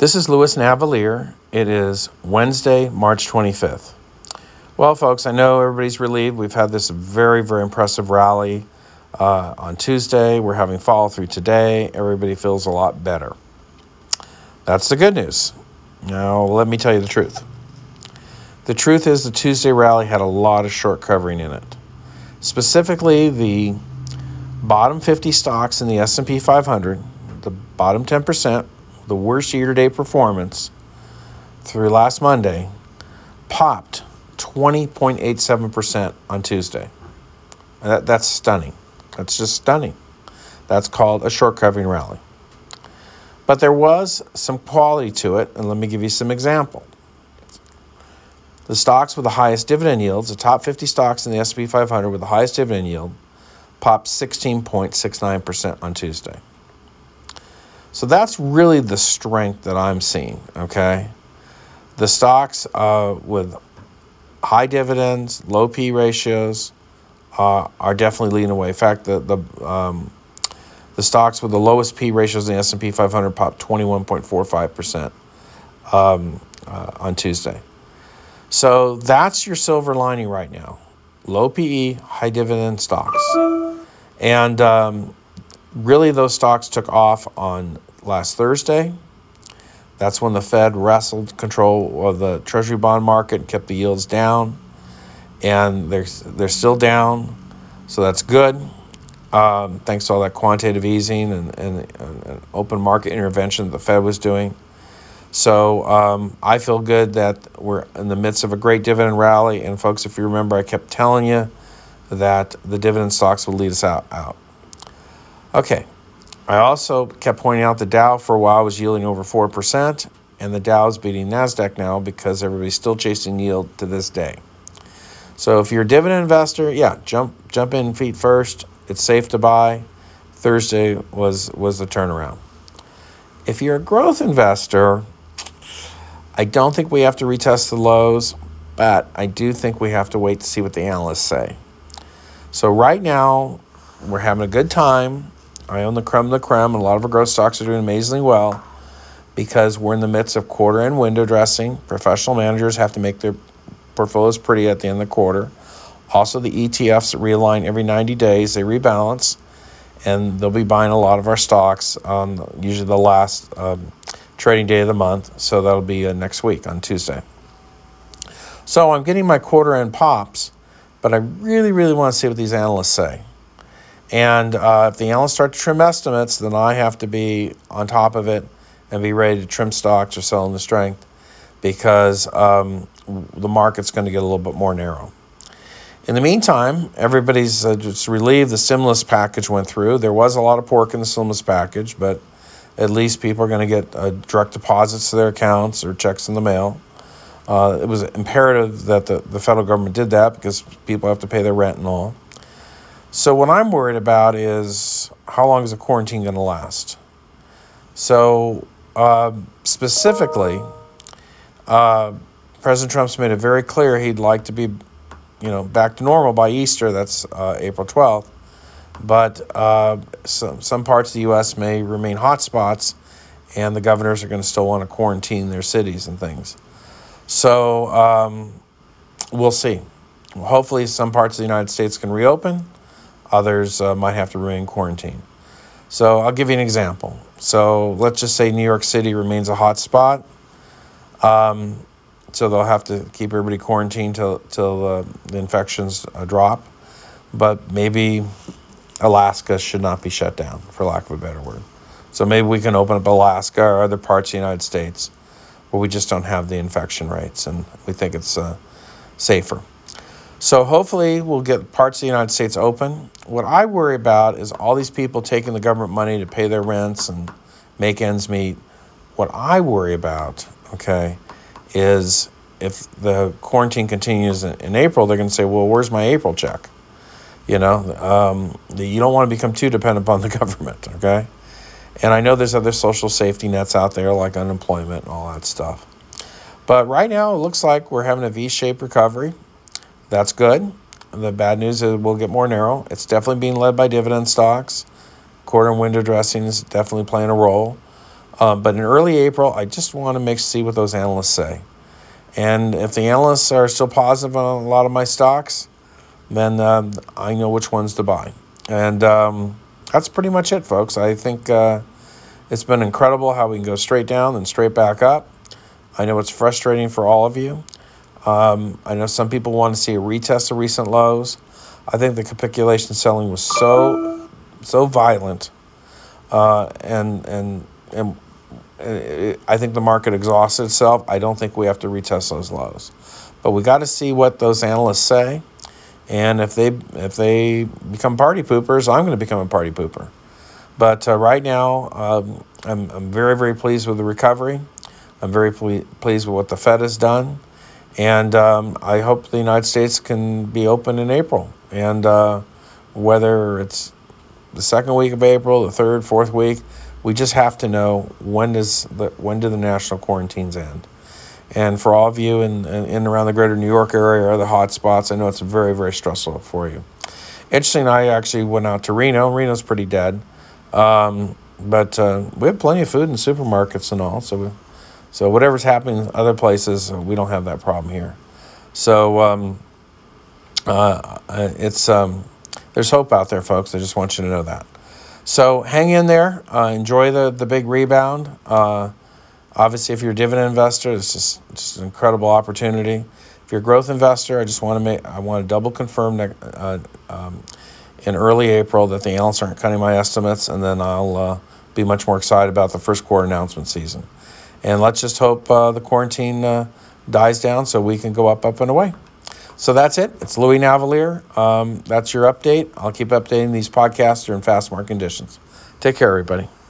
This is Louis Navalier. It is Wednesday, March 25th. Well, folks, I know everybody's relieved. We've had this very, very impressive rally on Tuesday. We're having follow through today. Everybody feels a lot better. That's the good news. Now, let me tell you the truth. The truth is the Tuesday rally had a lot of short covering in it. Specifically, the bottom 50 stocks in the S&P 500, the bottom 10%, the worst year-to-date performance through last Monday, popped 20.87% on Tuesday. That's stunning. That's just stunning. That's called a short covering rally. But there was some quality to it, and let me give you some example. The stocks with the highest dividend yields, the top 50 stocks in the S&P 500 with the highest dividend yield, popped 16.69% on Tuesday. So that's really the strength that I'm seeing, okay? The stocks with high dividends, low P ratios are definitely leading away. In fact, the stocks with the lowest P ratios in the S&P 500 popped 21.45% on Tuesday. So that's your silver lining right now. Low PE, high dividend stocks. And really those stocks took off on last Thursday. That's when the Fed wrestled control of the Treasury bond market and kept the yields down. And they're still down, so that's good. Thanks to all that quantitative easing and open market intervention that the Fed was doing. So I feel good that we're in the midst of a great dividend rally. And folks, if you remember, I kept telling you that the dividend stocks would lead us out. Okay. I also kept pointing out the Dow for a while was yielding over 4%, and the Dow is beating NASDAQ now because everybody's still chasing yield to this day. So if you're a dividend investor, jump in feet first. It's safe to buy. Thursday was the turnaround. If you're a growth investor, I don't think we have to retest the lows, but I do think we have to wait to see what the analysts say. So right now, we're having a good time. I own the creme de la creme, and a lot of our growth stocks are doing amazingly well because we're in the midst of quarter-end window dressing. Professional managers have to make their portfolios pretty at the end of the quarter. Also, the ETFs realign every 90 days. They rebalance, and they'll be buying a lot of our stocks on usually the last trading day of the month. So that'll be next week on Tuesday. So I'm getting my quarter-end pops, but I really, really want to see what these analysts say. And if the analysts start to trim estimates, then I have to be on top of it and be ready to trim stocks or sell in the strength because the market's going to get a little bit more narrow. In the meantime, everybody's just relieved the stimulus package went through. There was a lot of pork in the stimulus package, but at least people are going to get direct deposits to their accounts or checks in the mail. It was imperative that the federal government did that because people have to pay their rent and all. So what I'm worried about is how long is the quarantine going to last? So specifically, President Trump's made it very clear he'd like to be, back to normal by Easter. That's April 12th. But some parts of the U.S. may remain hot spots, and the governors are going to still want to quarantine their cities and things. So we'll see. Hopefully some parts of the United States can reopen. Others might have to remain quarantined. So I'll give you an example. So let's just say New York City remains a hot spot. So they'll have to keep everybody quarantined till the infections drop. But maybe Alaska should not be shut down, for lack of a better word. So maybe we can open up Alaska or other parts of the United States where we just don't have the infection rates and we think it's safer. So hopefully we'll get parts of the United States open. What I worry about is all these people taking the government money to pay their rents and make ends meet. What I worry about, is if the quarantine continues in April, they're going to say, well, where's my April check? You don't want to become too dependent upon the government, okay? And I know there's other social safety nets out there like unemployment and all that stuff. But right now it looks like we're having a V-shaped recovery. That's good. The bad news is we'll get more narrow. It's definitely being led by dividend stocks. Quarter and window dressing is definitely playing a role. But in early April, I just want to see what those analysts say. And if the analysts are still positive on a lot of my stocks, then I know which ones to buy. And that's pretty much it, folks. I think it's been incredible how we can go straight down and straight back up. I know it's frustrating for all of you. I know some people want to see a retest of recent lows. I think the capitulation selling was so violent, and I think the market exhausted itself. I don't think we have to retest those lows, but we got to see what those analysts say, and if they become party poopers, I'm going to become a party pooper. But right now, I'm very, very pleased with the recovery. I'm very pleased with what the Fed has done, and I hope the United States can be open in April. And whether it's the second week of April, the third, fourth week, we just have to know when do the national quarantines end. And for all of you in and around the greater New York area or the hot spots, I know it's very, very stressful for you. Interesting, I actually went out to Reno. Reno's pretty dead. But we have plenty of food in supermarkets and all. So whatever's happening in other places, we don't have that problem here. So there's hope out there, folks. I just want you to know that. So hang in there. Enjoy the big rebound. Obviously, if you're a dividend investor, it's just an incredible opportunity. If you're a growth investor, I want to double confirm that in early April that the analysts aren't cutting my estimates, and then I'll be much more excited about the first quarter announcement season. And let's just hope the quarantine dies down so we can go up and away. So that's it. It's Louis Navalier. That's your update. I'll keep updating these podcasts during fast market conditions. Take care, everybody.